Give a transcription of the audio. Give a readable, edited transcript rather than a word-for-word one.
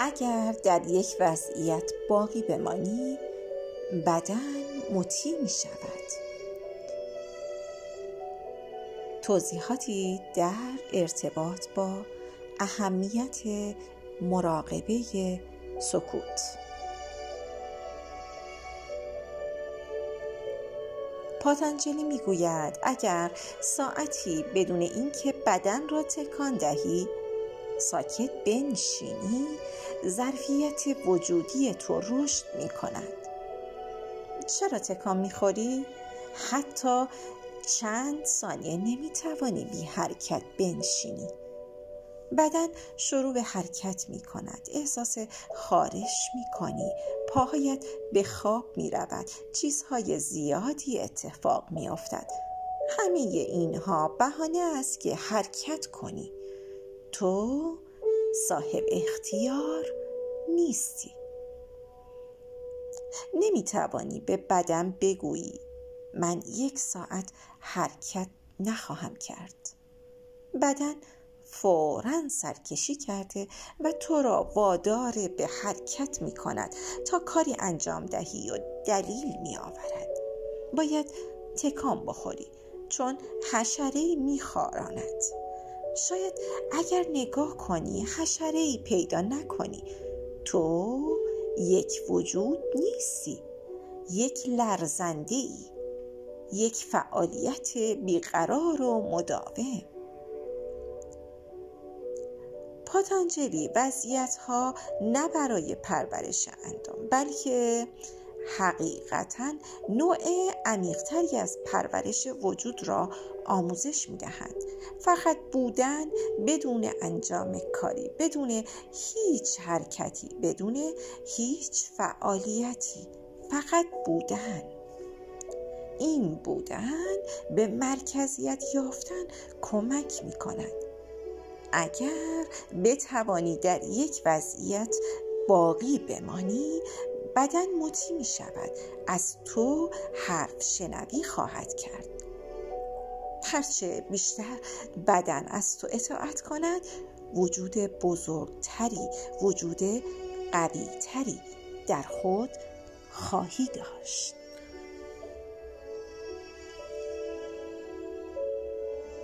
اگر در یک وضعیت باقی بمانی، بدن مطیع می شود. توضیحاتی در ارتباط با اهمیت مراقبه سکوت. پاتانجلی میگوید اگر ساعتی بدون اینکه بدن را تکان دهی ساکت بنشینی، ظرفیت وجودی تو رشد می کند. چرا تکان می خوری؟ حتی چند ثانیه نمی توانی بی حرکت بنشینی. بدن شروع به حرکت می کند، احساس خارش می کنی، پاهایت به خواب می رود، چیزهای زیادی اتفاق می افتد. همه اینها بهانه است که حرکت کنی. تو صاحب اختیار نیستی. نمی توانی به بدن بگویی من 1 ساعت حرکت نخواهم کرد. بدن فوراً سرکشی کرده و تو را وادار به حرکت می کند تا کاری انجام دهی و دلیل می آورد. باید تکان بخوری چون حشره‌ای می خاراند. شاید اگر نگاه کنی حشره‌ای پیدا نکنی. تو یک وجود نیستی، یک لرزنده‌ای، یک فعالیت بیقرار و مداوم. پاتانجلی وضعیت‌ها نه برای پرورش اندام بلکه حقیقتاً نوع عمیق‌تری از پرورش وجود را آموزش می‌دهند. فقط بودن بدون انجام کاری، بدون هیچ حرکتی، بدون هیچ فعالیتی، فقط بودن. این بودن به مرکزیت یافتن کمک می‌کند. اگر بتوانی در یک وضعیت باقی بمانی، بدن مطیع می شود، از تو حرف شنوی خواهد کرد. هرچه بیشتر بدن از تو اطاعت کند، وجود بزرگتری، وجود قویتری در خود خواهی داشت.